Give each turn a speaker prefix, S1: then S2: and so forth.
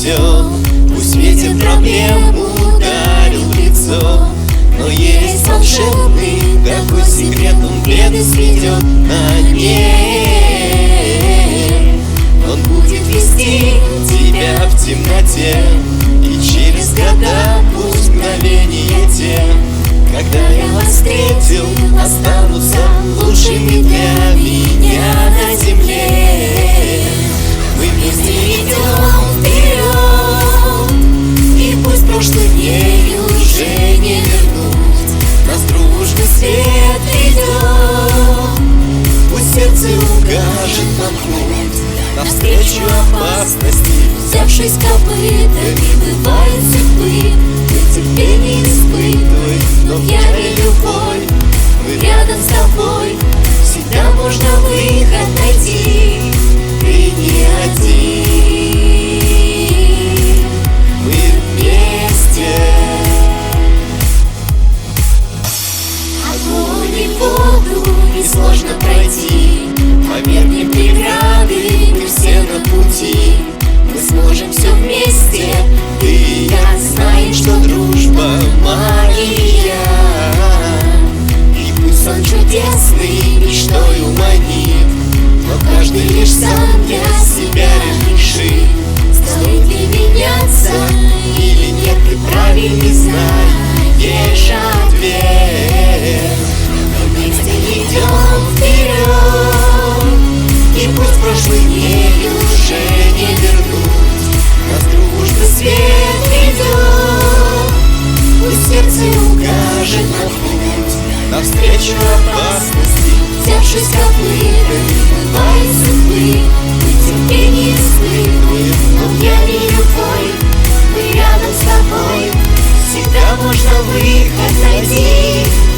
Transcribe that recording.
S1: все. Пусть ветер проблем ударил в лицо, но есть волшебный такой секрет, он бледность ведет на ней. Он будет вести тебя в темноте, и через года пусть мгновения те, когда я вас встретил, останутся лучшими для меня на земле. Мы вместе идем вперед, и пусть прошлых дней уже не вернуть. Нас дружный свет ведет, пусть сердце укажет нам путь навстречу опасности.
S2: Взявшись копытами, бывает судьбы, мы терпение испытываем, но в яме любовь. Мы рядом с тобой, всегда можно выход найти. Ты не один,
S1: Мы вместе.
S2: огонь и воду несложно пройти.
S1: Померкнем преграды, мы все на пути. Мы сможем все вместе, ты и я знаем, что дружба магия. И пусть сон чудесный мечтою манит, но каждый лишь сам для себя решит, стоит ли меняться или нет, ты правильно знаешь ответ. Мы вместе идем вперед, и пусть прошлые дни уже не вернуть. Нас дружба свет ведет, пусть сердце укажет нам путь навстречу опасности.
S2: взявшись копытами, бывает судьбы, мы терпение испытываем, но в яме любовь. Мы рядом с тобой,
S1: Всегда можно выход найти.